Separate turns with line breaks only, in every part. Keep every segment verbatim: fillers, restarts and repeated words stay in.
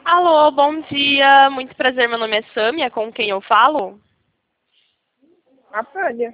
Alô, bom dia. Muito prazer, meu nome é Sâmia, com quem eu falo?
A Tânia.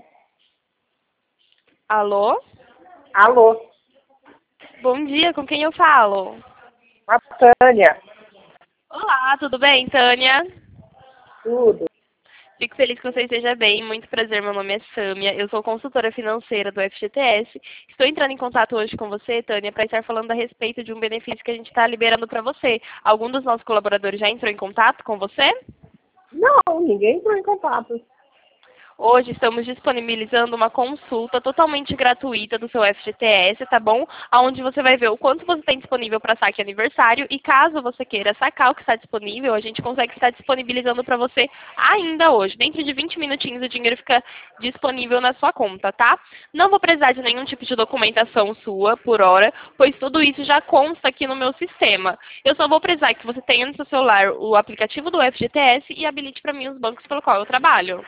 Alô?
Alô,
Bom dia, com quem eu falo?
a Tânia.
Olá, tudo bem, Tânia?
Tudo.
Fico feliz que você esteja bem. Muito prazer, meu nome é Sâmia. Eu sou consultora financeira do F G T S. Estou entrando em contato hoje com você, Tânia, para estar falando a respeito de um benefício que a gente está liberando para você. Algum dos nossos colaboradores já entrou em contato com você?
Não, ninguém entrou em contato.
Hoje estamos disponibilizando uma consulta totalmente gratuita do seu F G T S, tá bom? Onde você vai ver o quanto você tem disponível para saque aniversário e caso você queira sacar o que está disponível, a gente consegue estar disponibilizando para você ainda hoje. Dentro de vinte minutinhos o dinheiro fica disponível na sua conta, tá? Não vou precisar de nenhum tipo de documentação sua por hora, pois tudo isso já consta aqui no meu sistema. Eu só vou precisar que você tenha no seu celular o aplicativo do F G T S e habilite para mim os bancos pelo qual eu trabalho.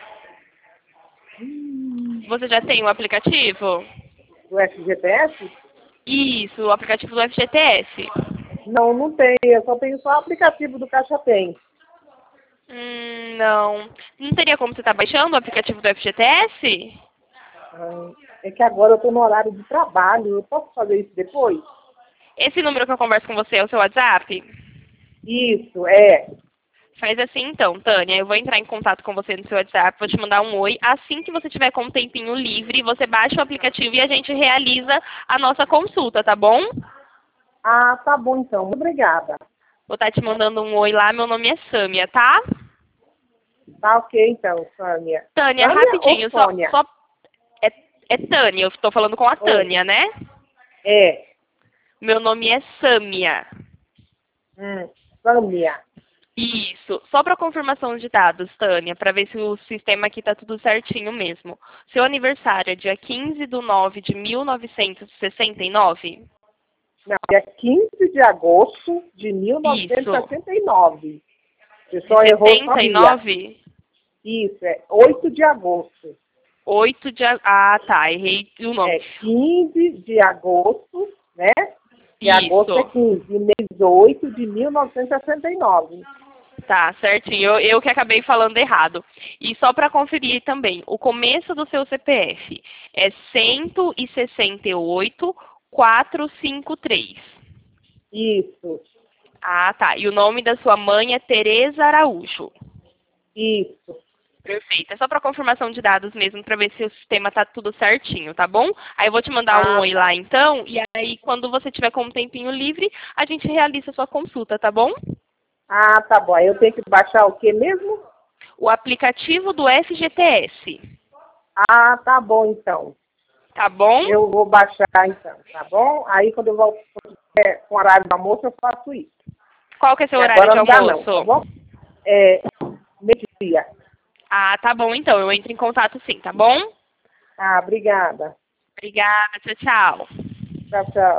Você já tem o aplicativo?
Do F G T S?
Isso, o aplicativo do F G T S.
Não, não tem. Eu só tenho só o aplicativo do Caixa Tem.
Hum, não. Não teria como você estar baixando o aplicativo do F G T S?
Ah, é que agora eu estou no horário de trabalho. Eu posso fazer isso depois?
Esse número que eu converso com você é o seu WhatsApp?
Isso, é.
Faz assim então, Tânia. Eu vou entrar em contato com você no seu WhatsApp, vou te mandar um oi. Assim que você tiver com um tempinho livre, você baixa o aplicativo e a gente realiza a nossa consulta, tá bom?
Ah, tá bom então. Muito obrigada.
Vou estar te mandando um oi lá. Meu nome é Sâmia, tá?
Tá ok então, Sânia.
Tânia,
Sânia ou
rapidinho, só,
Sônia?
só é, é Tânia, eu estou falando com a
Oi.
Tânia, né?
É.
Meu nome é Sâmia.
Hum, Sânia.
Isso. Só para confirmação de dados, Tânia, para ver se o sistema aqui está tudo certinho mesmo. Seu aniversário é dia quinze de nove de mil novecentos e sessenta e nove?
Não, dia quinze de agosto de mil novecentos e
Isso.
sessenta e nove. Você
De
só errou só
setenta e
dia.
nove?
Isso, é oito de agosto.
oito de agosto. Ah, tá. Errei o nome.
É quinze de agosto, né? E agosto é
Isso.
quinze, e mês oito de mil novecentos e sessenta e nove.
Tá, certinho. Eu, eu que acabei falando errado. E só para conferir também, o começo do seu C P F é cento e sessenta e oito, quatrocentos e cinquenta e três.
Isso,
Ah, tá. E o nome da sua mãe é Tereza Araújo.
isso.
Perfeito. É só para confirmação de dados mesmo, para ver se o sistema tá tudo certinho, tá bom? Aí eu vou te mandar um
Ah,
oi
tá.
lá então, e aí quando você tiver com um tempinho livre, a gente realiza a sua consulta, tá bom?
Ah, tá bom. Aí eu tenho que baixar o quê mesmo?
O aplicativo do F G T S,
Ah, tá bom então.
tá bom?
Eu vou baixar então, tá bom? Aí quando eu volto é, com o horário do almoço, eu faço isso.
Qual que é seu
E
horário
agora
de
não dá não,
almoço?
tá bom? É, meio-dia.
Ah, tá bom então. Eu entro em contato sim, tá bom?
Ah, obrigada.
Obrigada. Tchau, tchau.
Tchau, tchau.